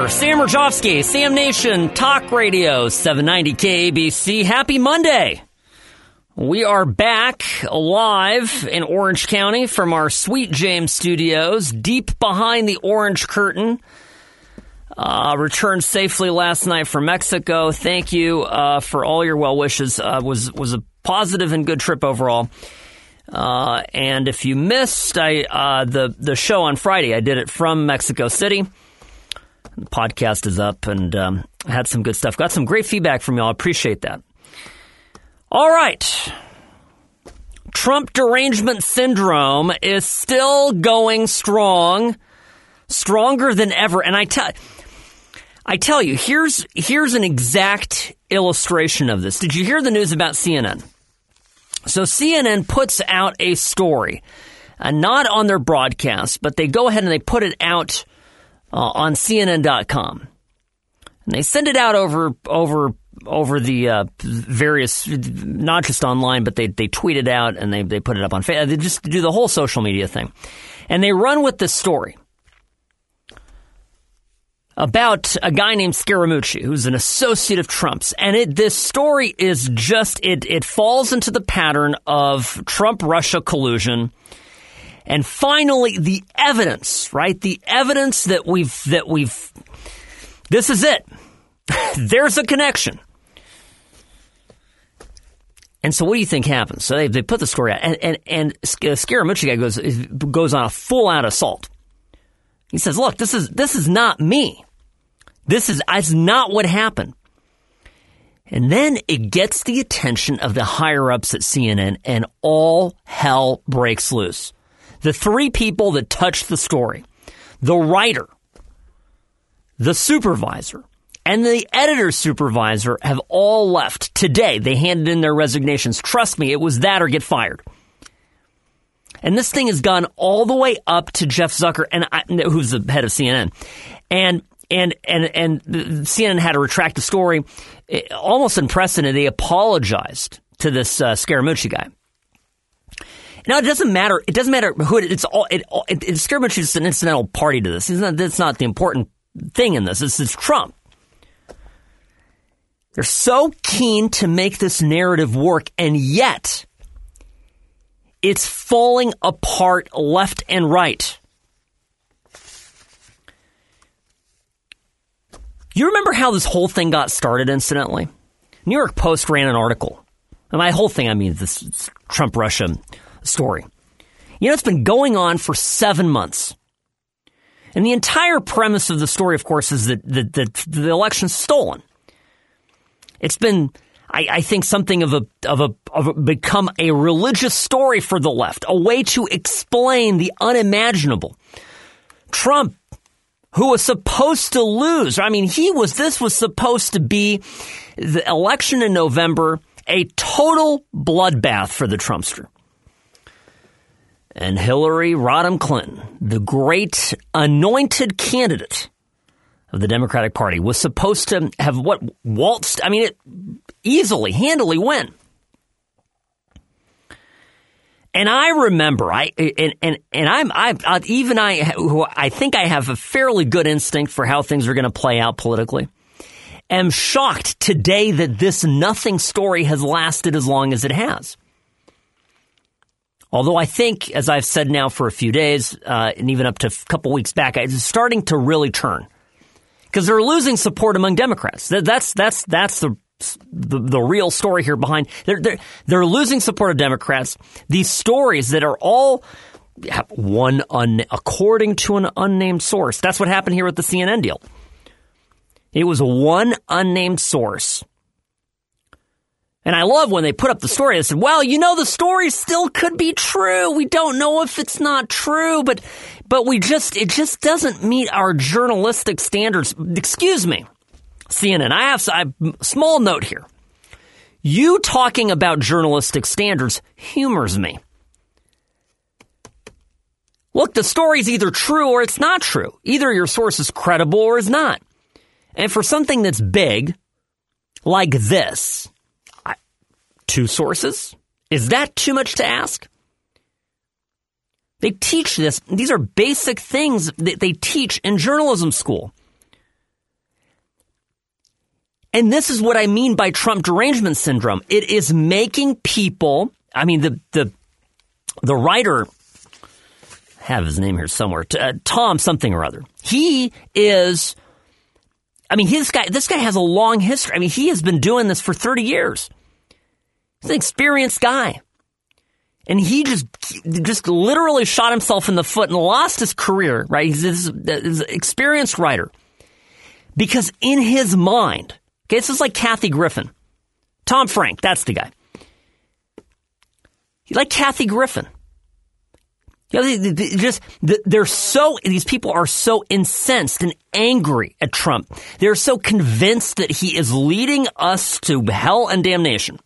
Hour. Sam Rajovsky, Sam Nation, Talk Radio, 790 KABC. Happy Monday. We are back live in Orange County from our Sweet James studios, deep behind the orange curtain. Returned safely last night from Mexico. Thank you for all your well wishes. Was a positive and good trip overall. And if you missed the show on Friday, I did it from Mexico City. The podcast is up and had some good stuff. Got some great feedback from y'all. Appreciate that. All right. Trump derangement syndrome is still going strong, stronger than ever. And I tell you, here's an exact illustration of this. Did you hear the news about CNN? So CNN puts out a story, not on their broadcast, but they go ahead and they put it out on CNN.com. And they send it out over the various, not just online, but they tweet it out and they put it up on Facebook. They just do the whole social media thing. And they run with this story about a guy named Scaramucci, who's an associate of Trump's. And this story is just, it falls into the pattern of Trump-Russia collusion. And finally, the evidence, right? The evidence that we've, this is it. There's a connection. And so what do you think happens? So they put the story out, and Scaramucci guy goes on a full-out assault. He says, look, this is not me. This is not what happened. And then it gets the attention of the higher-ups at CNN, and all hell breaks loose. The three people that touched the story, the writer, the supervisor, and the editor supervisor have all left today. They handed in their resignations. Trust me, it was that or get fired. And this thing has gone all the way up to Jeff Zucker, who's the head of CNN. And CNN had to retract the story. Almost unprecedented. They apologized to this Scaramucci guy. Now, it doesn't matter. It doesn't matter who Scaramucci is an incidental party to this. That's not the important thing in this. It's Trump. They're so keen to make this narrative work, and yet it's falling apart left and right. You remember how this whole thing got started, incidentally? New York Post ran an article. And by whole thing, I mean this Trump-Russia story. You know, it's been going on for 7 months. And the entire premise of the story, of course, is that the election's stolen. It's been, I think, something of a become a religious story for the left, a way to explain the unimaginable. Trump, who was supposed to lose. I mean, this was supposed to be the election in November, a total bloodbath for the Trumpster. And Hillary Rodham Clinton, the great anointed candidate of the Democratic Party, was supposed to have waltzed, handily win. And I remember, I think I have a fairly good instinct for how things are going to play out politically, am shocked today that this nothing story has lasted as long as it has. Although I think, as I've said now for a few days, and even up to a couple weeks back, it's starting to really turn. Because they're losing support among Democrats. That's the real story here behind. They're losing support of Democrats. These stories that are all according to an unnamed source. That's what happened here with the CNN deal. It was one unnamed source. And I love when they put up the story. They said, well, the story still could be true. We don't know if it's not true, but it just doesn't meet our journalistic standards. Excuse me, CNN. I have a small note here. You talking about journalistic standards humors me. Look, the story's either true or it's not true. Either your source is credible or is not. And for something that's big, like this, 2 sources? Is that too much to ask? They teach this. These are basic things that they teach in journalism school. And this is what I mean by Trump derangement syndrome. It is making people, I mean, the writer, I have his name here somewhere, Tom something or other. He is, I mean, this guy has a long history. I mean, he has been doing this for 30 years. He's an experienced guy. And he just literally shot himself in the foot and lost his career, right? He's an experienced writer. Because in his mind, okay, this is like Kathy Griffin. Tom Frank, that's the guy. Like Kathy Griffin. You know, these people are so incensed and angry at Trump. They're so convinced that he is leading us to hell and damnation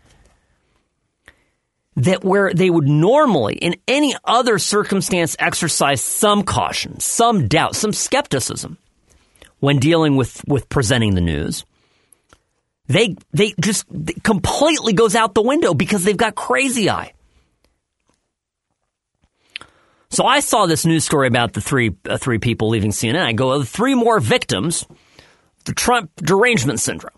that where they would normally, in any other circumstance, exercise some caution, some doubt, some skepticism when dealing with presenting the news, they just completely goes out the window because they've got crazy eye. So I saw this news story about the three people leaving CNN. I go, 3 more victims, the Trump derangement syndrome.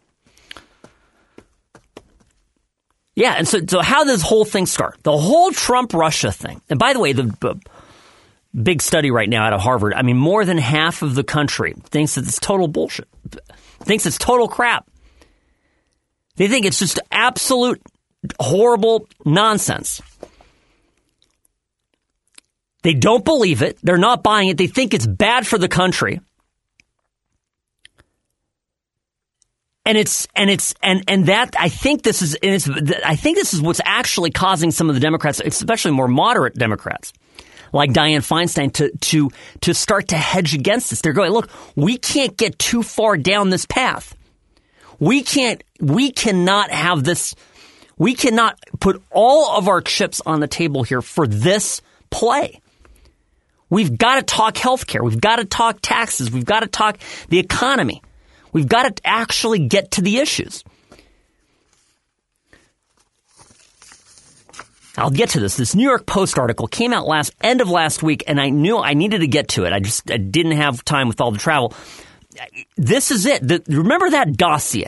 Yeah, and so how does this whole thing start? The whole Trump-Russia thing. And by the way, the big study right now out of Harvard, I mean, more than half of the country thinks that it's total bullshit, thinks it's total crap. They think it's just absolute horrible nonsense. They don't believe it. They're not buying it. They think it's bad for the country. And I think this is what's actually causing some of the Democrats, especially more moderate Democrats, like Dianne Feinstein, to start to hedge against this. They're going, look, we can't get too far down this path. We cannot have this. We cannot put all of our chips on the table here for this play. We've got to talk healthcare. We've got to talk taxes. We've got to talk the economy. We've got to actually get to the issues. I'll get to this. This New York Post article came out end of last week, and I knew I needed to get to it. I didn't have time with all the travel. This is it. Remember that dossier?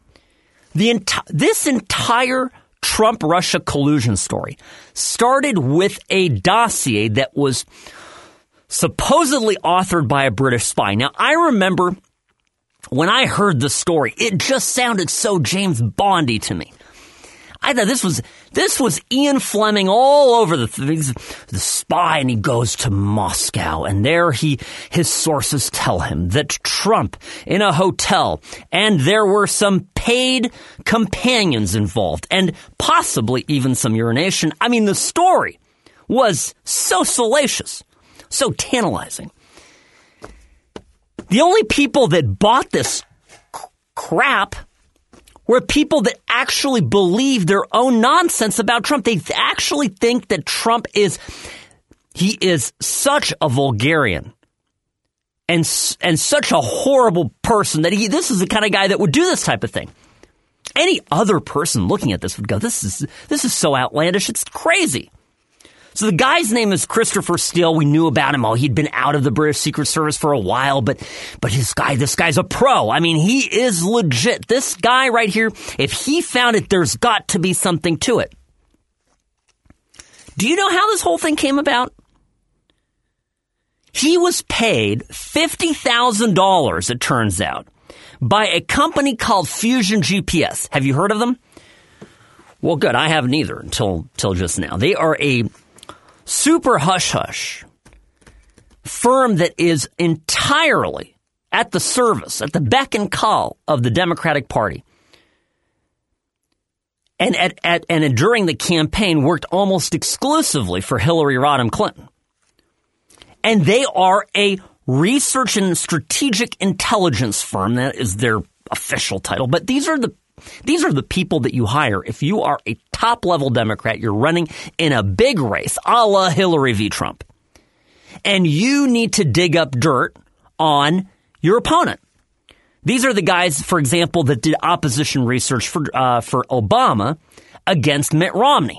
This entire Trump-Russia collusion story started with a dossier that was supposedly authored by a British spy. Now, I remember when I heard the story, it just sounded so James Bondy to me. I thought this was Ian Fleming all over the spy, and he goes to Moscow, and there his sources tell him that Trump in a hotel, and there were some paid companions involved, and possibly even some urination. I mean, the story was so salacious, so tantalizing. The only people that bought this crap were people that actually believe their own nonsense about Trump. They actually think that Trump is such a vulgarian and such a horrible person that this is the kind of guy that would do this type of thing. Any other person looking at this would go, this is so outlandish, it's crazy. So the guy's name is Christopher Steele. We knew about him. He'd been out of the British Secret Service for a while, but this guy's a pro. I mean, he is legit. This guy right here, if he found it, there's got to be something to it. Do you know how this whole thing came about? He was paid $50,000, it turns out, by a company called Fusion GPS. Have you heard of them? Well, good. I haven't either until just now. They are a super hush-hush firm that is entirely at the service, at the beck and call of the Democratic Party. And during the campaign worked almost exclusively for Hillary Rodham Clinton. And they are a research and strategic intelligence firm. That is their official title. But these are the people that you hire if you are a top-level Democrat, you're running in a big race, a la Hillary v. Trump, and you need to dig up dirt on your opponent. These are the guys, for example, that did opposition research for Obama against Mitt Romney.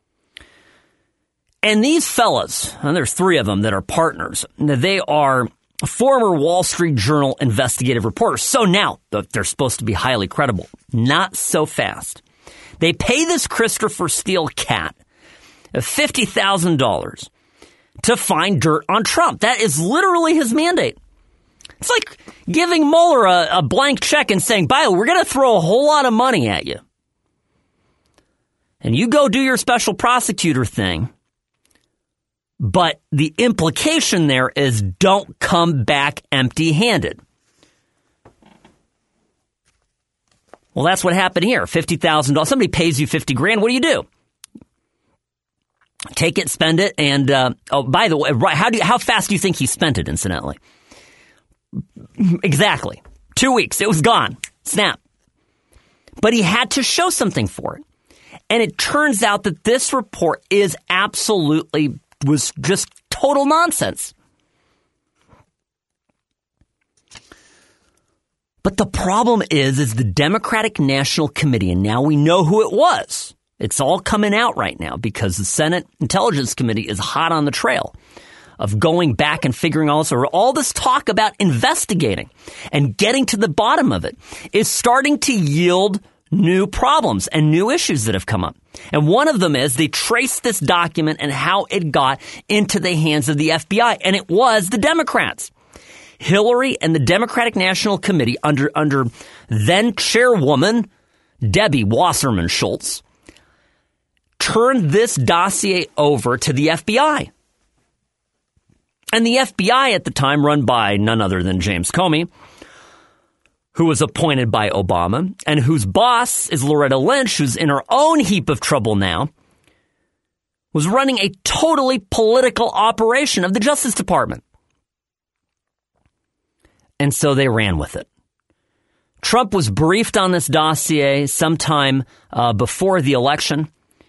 And these fellas, and there's 3 of them that are partners, they are former Wall Street Journal investigative reporter. So now they're supposed to be highly credible. Not so fast. They pay this Christopher Steele cat $50,000 to find dirt on Trump. That is literally his mandate. It's like giving Mueller a blank check and saying, by the way, we're going to throw a whole lot of money at you. And you go do your special prosecutor thing. But the implication there is don't come back empty-handed. Well, that's what happened here. $50,000. Somebody pays you $50,000. What do? Take it, spend it, and by the way, how fast do you think he spent it? Incidentally, exactly 2 weeks. It was gone. Snap. But he had to show something for it, and it turns out that this report was just total nonsense. But the problem is the Democratic National Committee, and now we know who it was. It's all coming out right now because the Senate Intelligence Committee is hot on the trail of going back and figuring all this talk about investigating and getting to the bottom of it is starting to yield new problems and new issues that have come up. And one of them is they traced this document and how it got into the hands of the FBI, and it was the Democrats. Hillary and the Democratic National Committee under then chairwoman Debbie Wasserman Schultz turned this dossier over to the FBI. And the FBI at the time, run by none other than James Comey, who was appointed by Obama, and whose boss is Loretta Lynch, who's in her own heap of trouble now, was running a totally political operation of the Justice Department. And so they ran with it. Trump was briefed on this dossier sometime before the election.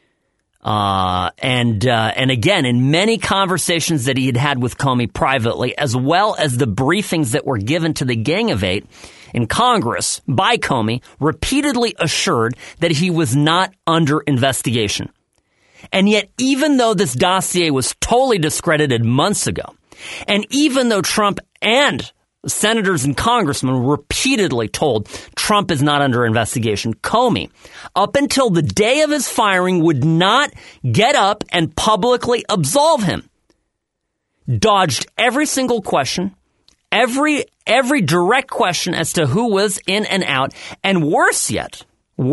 And again, in many conversations that he had with Comey privately, as well as the briefings that were given to the Gang of Eight in Congress by Comey, repeatedly assured that he was not under investigation. And yet, even though this dossier was totally discredited months ago, and even though Trump and senators and congressmen repeatedly told Trump is not under investigation, Comey, up until the day of his firing, would not get up and publicly absolve him. Dodged every single question, every direct question as to who was in and out, and worse yet,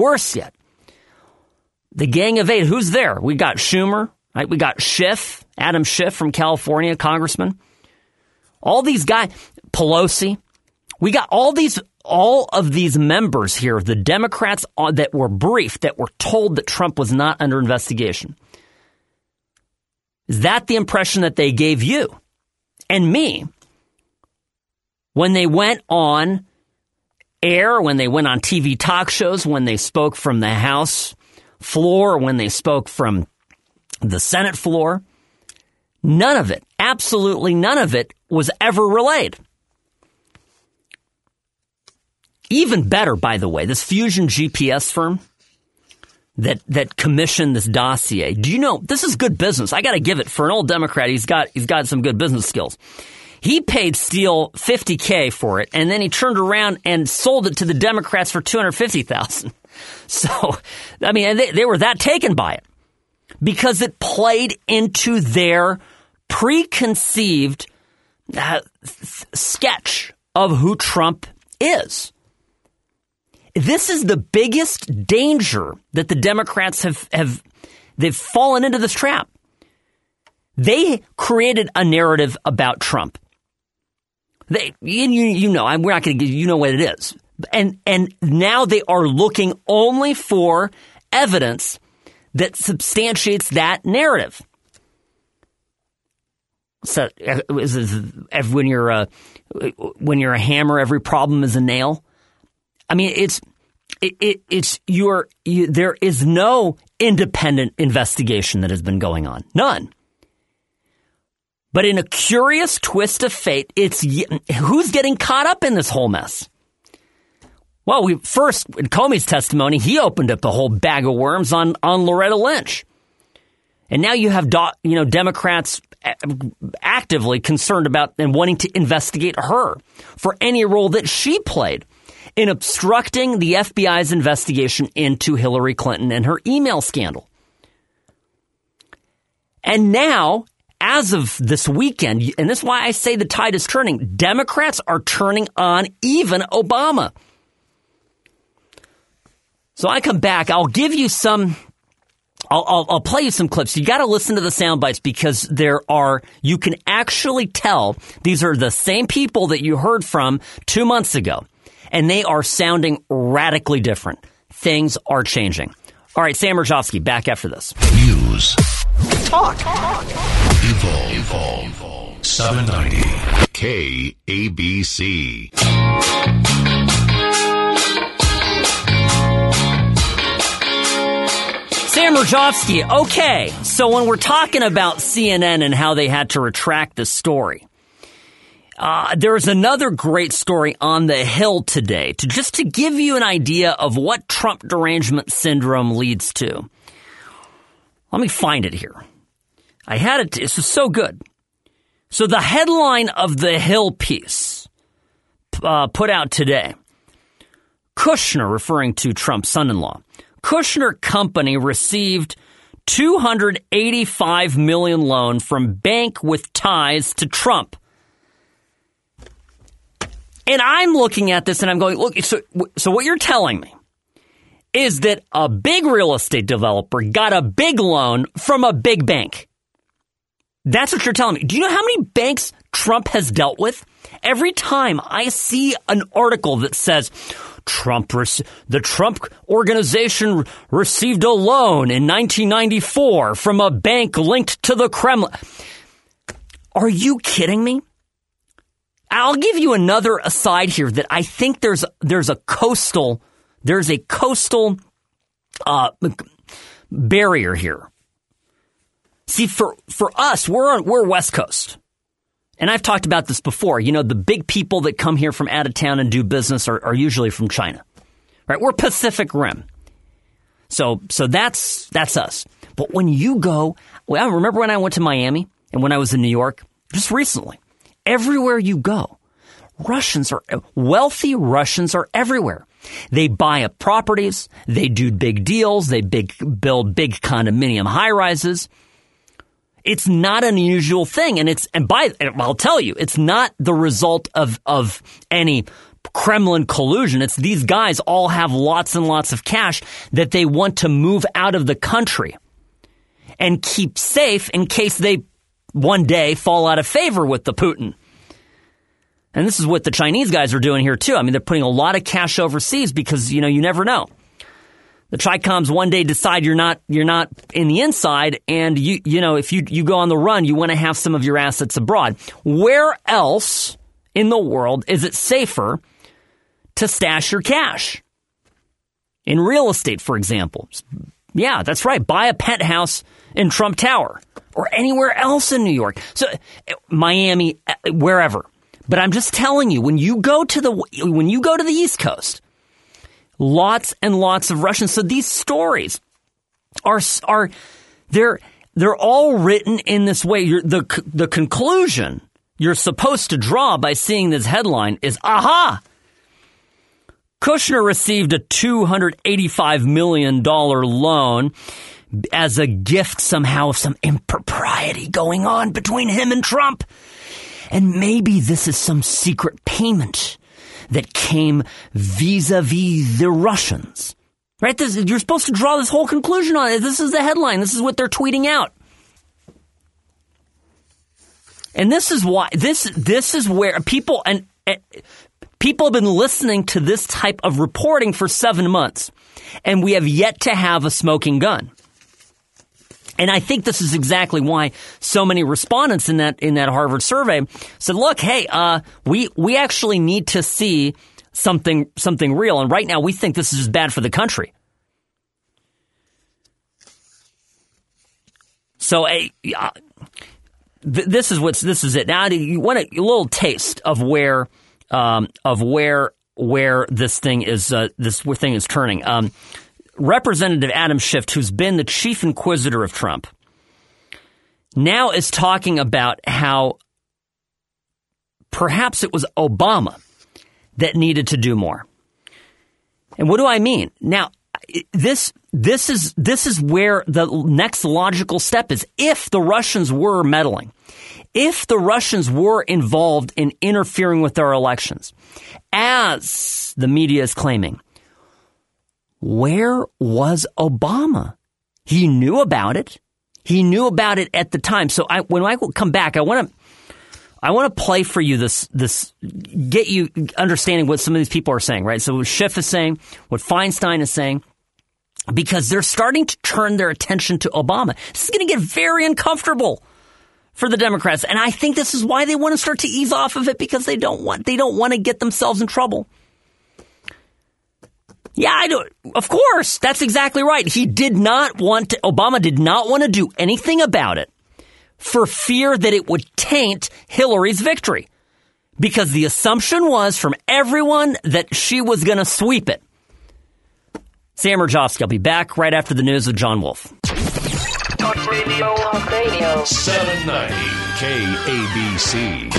the Gang of Eight, who's there? We got Schumer, right? We got Schiff, Adam Schiff from California, congressman. All these guys, Pelosi, we got all of these members here, the Democrats that were briefed, that were told that Trump was not under investigation. Is that the impression that they gave you and me when they went on air, when they went on TV talk shows, when they spoke from the House floor, when they spoke from the Senate floor? None of it, absolutely none of it, was ever relayed. Even better, by the way, this Fusion GPS firm that commissioned this dossier. Do you know, this is good business. I got to give it for an old Democrat. He's got some good business skills. He paid Steele $50,000 for it, and then he turned around and sold it to the Democrats for $250,000. So, I mean, they were that taken by it because it played into their preconceived sketch of who Trump is. This is the biggest danger that the Democrats they've fallen into this trap. They created a narrative about Trump. We're not going to give you know what it is. And now they are looking only for evidence that substantiates that narrative. So when you're a hammer, every problem is a nail. I mean, there is no independent investigation that has been going on. None. But in a curious twist of fate, it's who's getting caught up in this whole mess? Well, in Comey's testimony, he opened up a whole bag of worms on Loretta Lynch. And now you have Democrats actively concerned about and wanting to investigate her for any role that she played in obstructing the FBI's investigation into Hillary Clinton and her email scandal. And now, as of this weekend, and this is why I say the tide is turning, Democrats are turning on even Obama. So I come back, I'll give you some, I'll play you some clips. You got to listen to the sound bites because you can actually tell these are the same people that you heard from 2 months ago, and they are sounding radically different. Things are changing. All right, Sam Mirejovsky, back after this. News. Talk. Evolve. 790 KABC. Sam Mirejovsky. Okay, so when we're talking about CNN and how they had to retract the story, there's another great story on the Hill today to give you an idea of what Trump derangement syndrome leads to. Let me find it here. I had it. This is so good. So the headline of the Hill piece put out today, Kushner, referring to Trump's son-in-law, Kushner Company received $285 million loan from bank with ties to Trump. And I'm looking at this and I'm going, look, so what you're telling me is that a big real estate developer got a big loan from a big bank. That's what you're telling me. Do you know how many banks Trump has dealt with? Every time I see an article that says the Trump organization received a loan in 1994 from a bank linked to the Kremlin. Are you kidding me? I'll give you another aside here that I think there's a coastal barrier here. See, for us, we're West Coast. And I've talked about this before. You know, the big people that come here from out of town and do business are usually from China. Right? We're Pacific Rim. So that's us. But when you go, I remember when I went to Miami and when I was in New York, just recently, everywhere you go, wealthy Russians are everywhere. They buy up properties, they do big deals, they build big condominium high-rises. It's not an unusual thing, and I'll tell you, it's not the result of any Kremlin collusion. It's these guys all have lots and lots of cash that they want to move out of the country and keep safe in case they one day fall out of favor with the Putin. And this is what the Chinese guys are doing here too. I mean, they're putting a lot of cash overseas because, you never know. The Tricoms one day decide you're not in the inside, and if you go on the run, you want to have some of your assets abroad. Where else in the world is it safer to stash your cash? In real estate, for example. Yeah, that's right. Buy a penthouse in Trump Tower or anywhere else in New York. So Miami, wherever. But I'm just telling you, when you go to the East Coast, lots and lots of Russians. So these stories they're all written in this way. The conclusion you're supposed to draw by seeing this headline is, aha! Kushner received a $285 million loan as a gift somehow of some impropriety going on between him and Trump. And maybe this is some secret payment that came vis-a-vis the Russians. Right? You're supposed to draw this whole conclusion on it. This is the headline. This is what they're tweeting out. And this is why this is where people have been listening to this type of reporting for 7 months, and we have yet to have a smoking gun. And I think this is exactly why so many respondents in that Harvard survey said, look, hey, we actually need to see something real. And right now we think this is just bad for the country. So this is it. Now you want a little taste of where this thing is turning. Representative Adam Schiff, who's been the chief inquisitor of Trump, now is talking about how perhaps it was Obama that needed to do more. And what do I mean? Now, this is where the next logical step is. If the Russians were meddling, if the Russians were involved in interfering with our elections, as the media is claiming, where was Obama? He knew about it. He knew about it at the time. So when I come back, I want to play for you this, get you understanding what some of these people are saying, right? So what Schiff is saying, what Feinstein is saying, because they're starting to turn their attention to Obama. This is going to get very uncomfortable for the Democrats. And I think this is why they want to start to ease off of it, because they don't want to get themselves in trouble. Yeah, I do. Of course. That's exactly right. Obama did not want to do anything about it for fear that it would taint Hillary's victory, because the assumption was from everyone that she was going to sweep it. Sam Mirjovsky. I'll be back right after the news with John Wolf. Talk Radio. 790 KABC.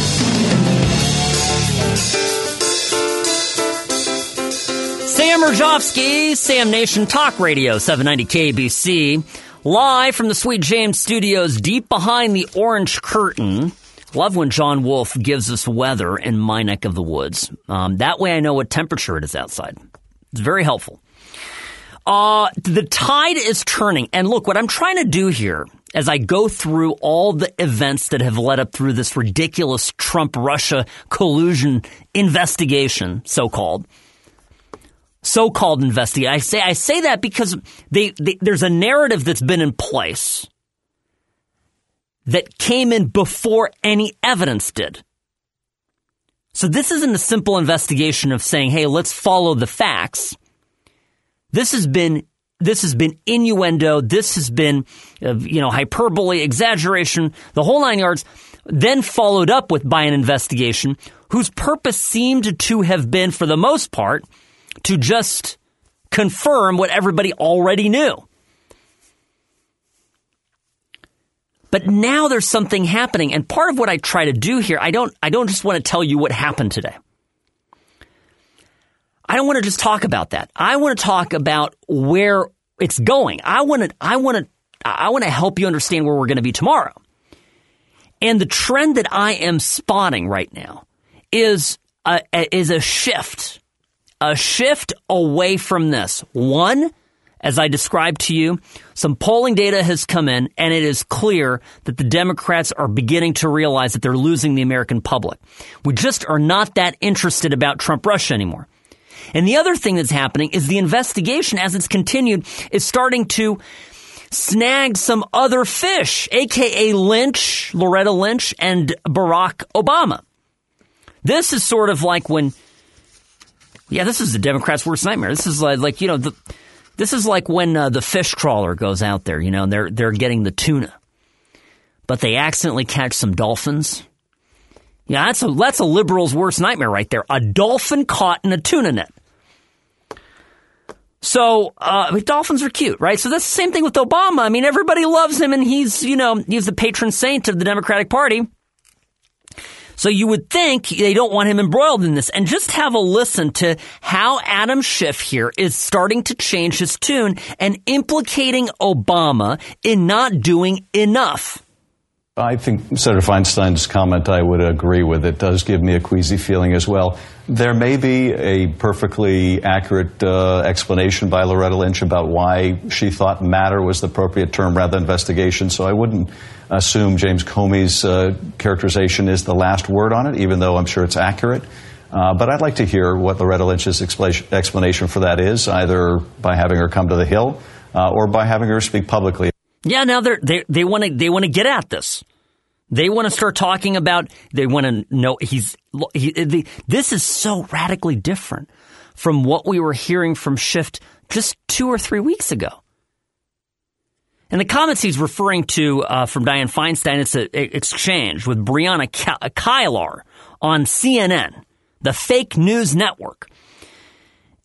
Sam Mirjovsky, Sam Nation Talk Radio, 790 KABC. Live from the Sweet James Studios, deep behind the orange curtain. Love when John Wolf gives us weather in my neck of the woods. That way I know what temperature it is outside. It's very helpful. The tide is turning. And look, what I'm trying to do here as I go through all the events that have led up through this ridiculous Trump-Russia collusion investigation, so-called investigation. I say that because there's a narrative that's been in place that came in before any evidence did. So this isn't a simple investigation of saying, hey, let's follow the facts. This has been innuendo. This has been, hyperbole, exaggeration, the whole 9 yards, then followed up by an investigation whose purpose seemed to have been, for the most part, to just confirm what everybody already knew. But now there's something happening, and part of what I try to do here, I don't just want to tell you what happened today. I don't want to just talk about that. I want to talk about where it's going. I want to help you understand where we're going to be tomorrow. And the trend that I am spotting right now is a shift away from this. One, as I described to you, some polling data has come in, and it is clear that the Democrats are beginning to realize that they're losing the American public. We just are not that interested about Trump-Russia anymore. And the other thing that's happening is the investigation, as it's continued, is starting to snag some other fish, a.k.a. Loretta Lynch, and Barack Obama. This is sort of like when, this is the Democrats' worst nightmare. This is this is like when the fish trawler goes out there, and they're getting the tuna, but they accidentally catch some dolphins. Yeah, that's a liberal's worst nightmare right there. A dolphin caught in a tuna net. So, dolphins are cute, right? So that's the same thing with Obama. I mean, everybody loves him, and he's the patron saint of the Democratic Party. So you would think they don't want him embroiled in this. And just have a listen to how Adam Schiff here is starting to change his tune and implicating Obama in not doing enough. I think Senator Feinstein's comment I would agree with. It does give me a queasy feeling as well. There may be a perfectly accurate explanation by Loretta Lynch about why she thought matter was the appropriate term rather than investigation, so I wouldn't assume James Comey's characterization is the last word on it, even though I'm sure it's accurate. But I'd like to hear what Loretta Lynch's explanation for that is, either by having her come to the Hill or by having her speak publicly. Yeah, now they want to get at this. They want to start talking about. They want to know this is so radically different from what we were hearing from Schiff just 2 or 3 weeks ago. And the comments he's referring to from Dianne Feinstein, it's an exchange with Brianna Keilar on CNN, the fake news network.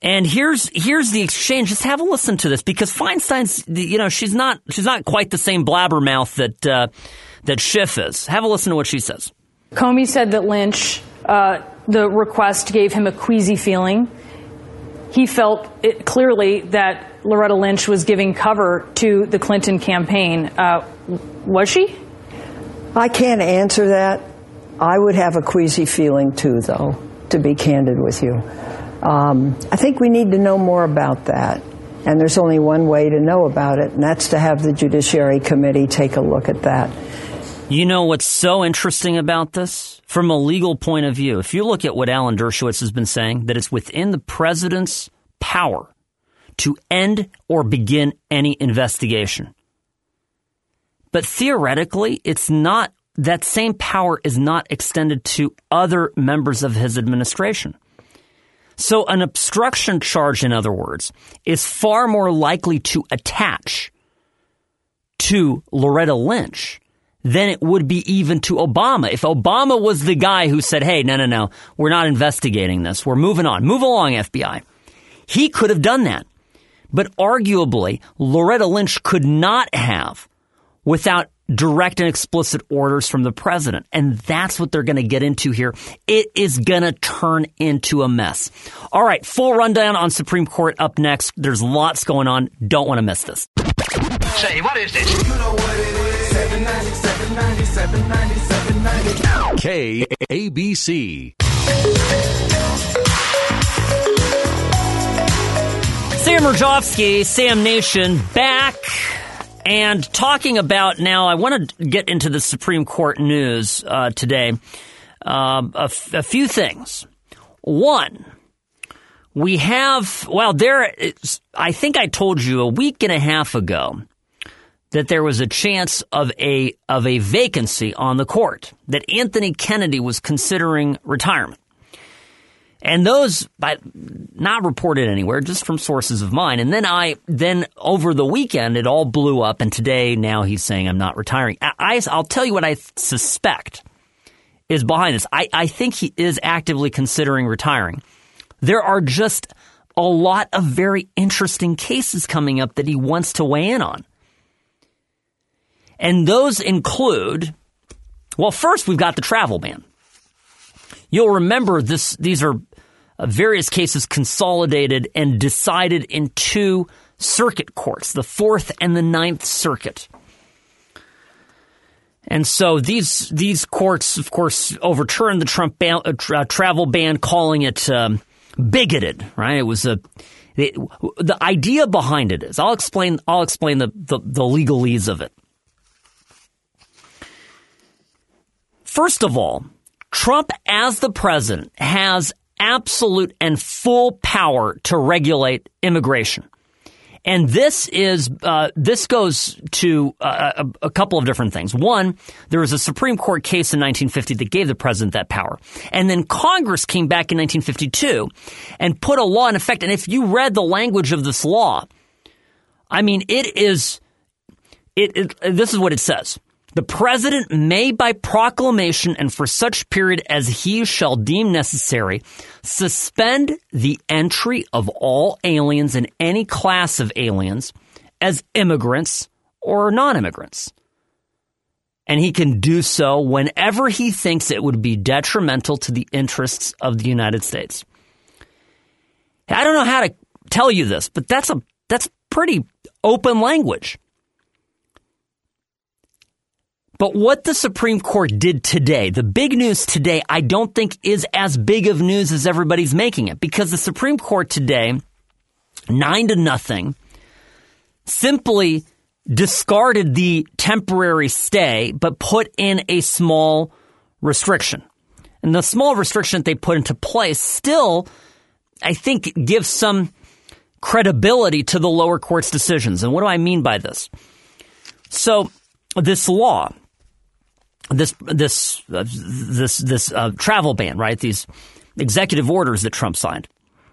And here's the exchange. Just have a listen to this, because Feinstein's, she's not quite the same blabbermouth that Schiff is. Have a listen to what she says. Comey said that Lynch, the request gave him a queasy feeling. He felt clearly that Loretta Lynch was giving cover to the Clinton campaign. Was she? I can't answer that. I would have a queasy feeling too, though, to be candid with you. I think we need to know more about that. And there's only one way to know about it, and that's to have the Judiciary Committee take a look at that. You know what's so interesting about this? From a legal point of view, if you look at what Alan Dershowitz has been saying, that it's within the president's power to end or begin any investigation. But theoretically, it's not, that same power is not extended to other members of his administration. So an obstruction charge, in other words, is far more likely to attach to Loretta Lynch than it would be even to Obama. If Obama was the guy who said, hey, no, we're not investigating this, we're moving on, move along, FBI, he could have done that. But arguably, Loretta Lynch could not have without direct and explicit orders from the president. And that's what they're going to get into here. It is going to turn into a mess. All right, full rundown on Supreme Court up next. There's lots going on. Don't want to miss this. Say, what is this? You know what it is. 790, 790, 790. KABC. Sam Rajovsky, Sam Nation, back and talking about now. I want to get into the Supreme Court news today. A few things. One, we have, I think I told you a week and a half ago that there was a chance of a vacancy on the court, that Anthony Kennedy was considering retirement. And those, not reported anywhere, just from sources of mine. And then over the weekend, it all blew up. And today, now he's saying, I'm not retiring. I'll tell you what I suspect is behind this. I think he is actively considering retiring. There are just a lot of very interesting cases coming up that he wants to weigh in on. And those include, well, first we've got the travel ban. You'll remember these are various cases consolidated and decided in two circuit courts, the Fourth and the Ninth Circuit. And so these courts, of course, overturned the Trump travel ban, calling it bigoted. Right? It was the idea behind it is. I'll explain the legalese of it. First of all, Trump, as the president, has absolute and full power to regulate immigration. And this goes to a couple of different things. One, there was a Supreme Court case in 1950 that gave the president that power. And then Congress came back in 1952 and put a law in effect. And if you read the language of this law, I mean, this is what it says. The president may, by proclamation and for such period as he shall deem necessary, suspend the entry of all aliens and any class of aliens as immigrants or non-immigrants. And he can do so whenever he thinks it would be detrimental to the interests of the United States. I don't know how to tell you this, but that's pretty open language. But what the Supreme Court did today, the big news today, I don't think is as big of news as everybody's making it. Because the Supreme Court today, 9-0, simply discarded the temporary stay, but put in a small restriction. And the small restriction that they put into place still, I think, gives some credibility to the lower court's decisions. And what do I mean by this? So this law, this travel ban, right? These executive orders that Trump signed.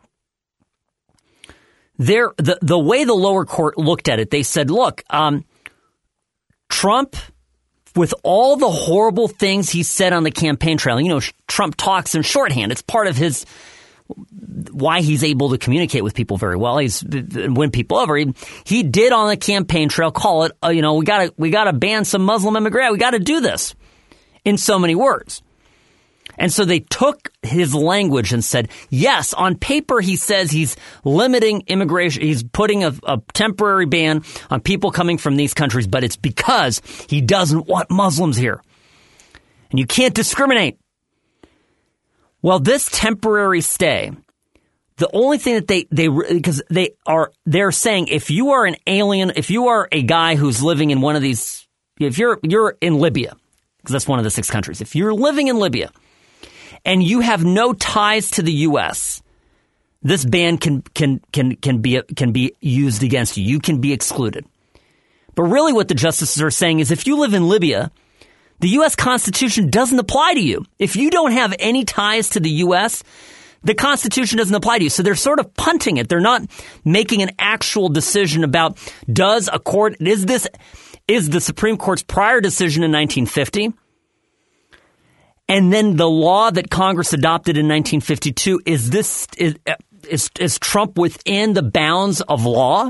The way the lower court looked at it, they said, look, Trump, with all the horrible things he said on the campaign trail, Trump talks in shorthand. It's part of his why he's able to communicate with people very well. He's win people over. He did on the campaign trail call it, we gotta ban some Muslim immigration. We got to do this in so many words. And so they took his language and said, yes, on paper he says he's limiting immigration. He's putting a temporary ban on people coming from these countries, but it's because he doesn't want Muslims here. And you can't discriminate. Well, this temporary stay, the only thing that they're saying, if you are an alien, if you are a guy who's living in one of these, if you're in Libya, because that's one of the 6 countries, if you're living in Libya and you have no ties to the U.S., this ban can be used against you. You can be excluded. But really what the justices are saying is if you live in Libya, the U.S. Constitution doesn't apply to you. If you don't have any ties to the U.S., the Constitution doesn't apply to you. So they're sort of punting it. They're not making an actual decision about is the Supreme Court's prior decision in 1950, and then the law that Congress adopted in 1952, is Trump within the bounds of law?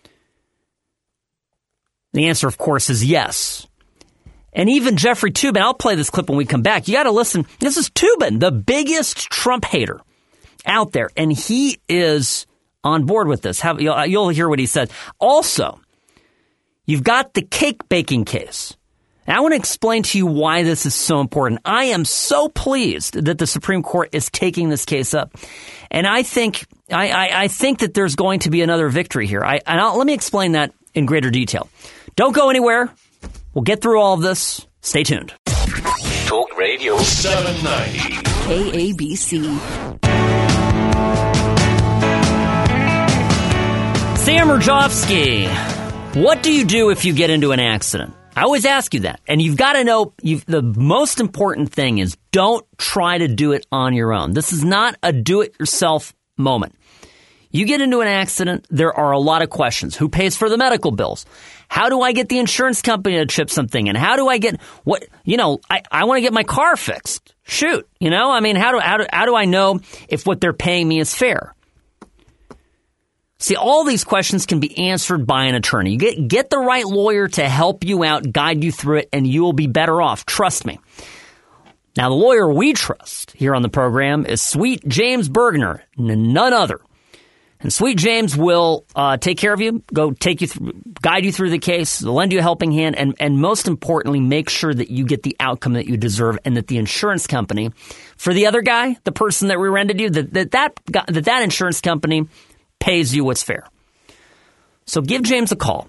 The answer, of course, is yes. And even Jeffrey Toobin, I'll play this clip when we come back. You got to listen. This is Toobin, the biggest Trump hater out there, and he is on board with this. You'll hear what he said. Also, you've got the cake baking case. And I want to explain to you why this is so important. I am so pleased that the Supreme Court is taking this case up. And I think that there's going to be another victory here. Let me explain that in greater detail. Don't go anywhere. We'll get through all of this. Stay tuned. Talk Radio 790. KABC. Sam Rajovsky, what do you do if you get into an accident? I always ask you that. And you've got to know, the most important thing is don't try to do it on your own. This is not a do-it-yourself moment. You get into an accident, there are a lot of questions. Who pays for the medical bills? How do I get the insurance company to chip something in? How do I get I want to get my car fixed. Shoot, I mean, how do I know if what they're paying me is fair? See, all these questions can be answered by an attorney. You get the right lawyer to help you out, guide you through it, and you will be better off. Trust me. Now, the lawyer we trust here on the program is Sweet James Bergner, none other. And Sweet James will take care of you, guide you through the case, lend you a helping hand, and most importantly, make sure that you get the outcome that you deserve and that the insurance company, for the other guy, the person that rear-ended you, that insurance company pays you what's fair. So give James a call,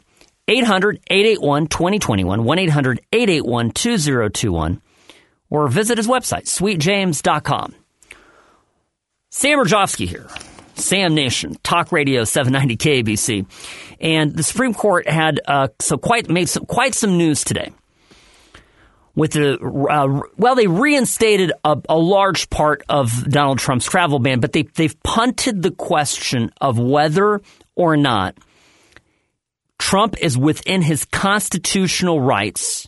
800-881-2021, 1-800-881-2021, or visit his website, sweetjames.com. Sam Rajovsky here. Sam Nation, Talk Radio 790 KABC. And the Supreme Court had made quite some news today. With they reinstated a large part of Donald Trump's travel ban, but they've punted the question of whether or not Trump is within his constitutional rights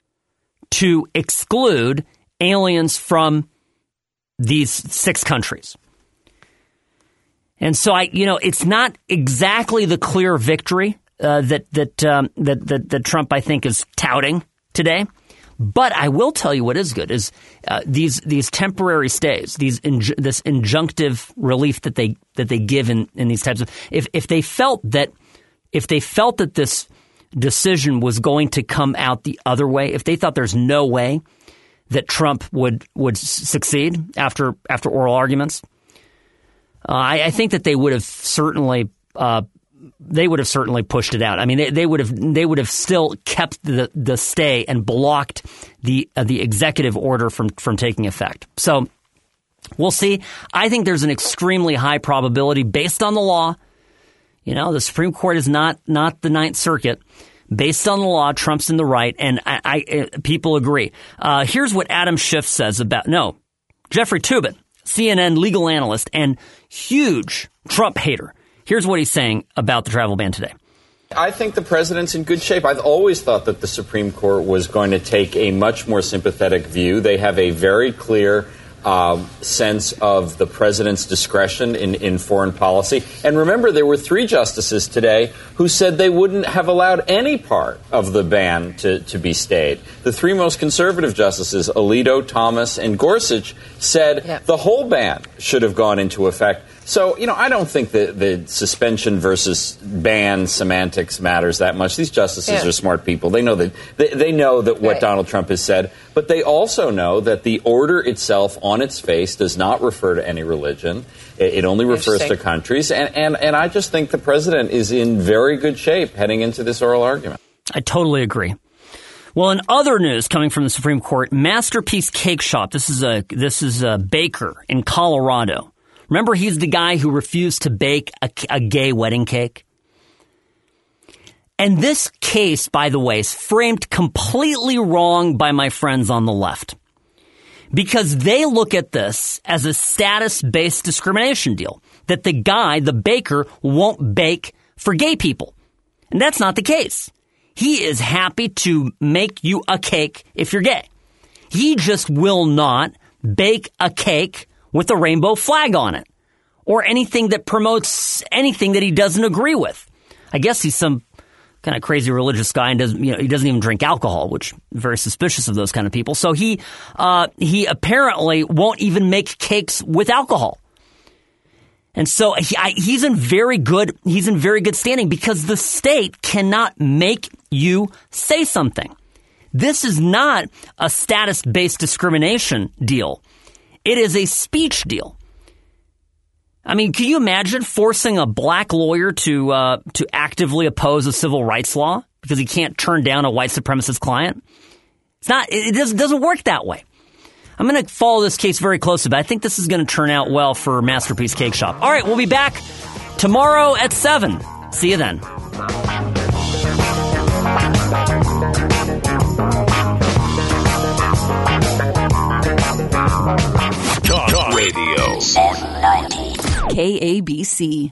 to exclude aliens from these 6 countries. And so it's not exactly the clear victory that Trump, I think, is touting today. But I will tell you what is good is these temporary stays, this injunctive relief that they give in these types of if they felt that this decision was going to come out the other way, if they thought there's no way that Trump would succeed after oral arguments. I think that they would have certainly pushed it out. I mean, they would have still kept the stay and blocked the executive order from taking effect. So we'll see. I think there's an extremely high probability based on the law. The Supreme Court is not the Ninth Circuit. Based on the law, Trump's in the right, and people agree. Here's what Adam Schiff says Jeffrey Toobin, CNN legal analyst and huge Trump hater. Here's what he's saying about the travel ban today. I think the president's in good shape. I've always thought that the Supreme Court was going to take a much more sympathetic view. They have a very clear sense of the president's discretion in foreign policy. And remember, there were 3 justices today who said they wouldn't have allowed any part of the ban to be stayed. The 3 most conservative justices, Alito, Thomas, and Gorsuch, said the whole ban should have gone into effect. So, I don't think that the suspension versus ban semantics matters that much. These justices are smart people. They know that they know that what Donald Trump has said, but they also know that the order itself on its face does not refer to any religion. It only refers to countries. And I just think the president is in very good shape heading into this oral argument. I totally agree. Well, in other news coming from the Supreme Court, Masterpiece Cake Shop. This is a baker in Colorado. Remember, he's the guy who refused to bake a gay wedding cake? And this case, by the way, is framed completely wrong by my friends on the left. Because they look at this as a status-based discrimination deal. That the guy, the baker, won't bake for gay people. And that's not the case. He is happy to make you a cake if you're gay. He just will not bake a cake with a rainbow flag on it, or anything that promotes anything that he doesn't agree with. I guess he's some kind of crazy religious guy and he doesn't even drink alcohol, which is very suspicious of those kind of people. So he apparently won't even make cakes with alcohol. And so he's in very good standing because the state cannot make you say something. This is not a status-based discrimination deal. It is a speech deal. I mean, can you imagine forcing a black lawyer to actively oppose a civil rights law because he can't turn down a white supremacist client? It doesn't work that way. I'm going to follow this case very closely, but I think this is going to turn out well for Masterpiece Cake Shop. All right, we'll be back tomorrow at 7. See you then. Talk Radio 790 KABC.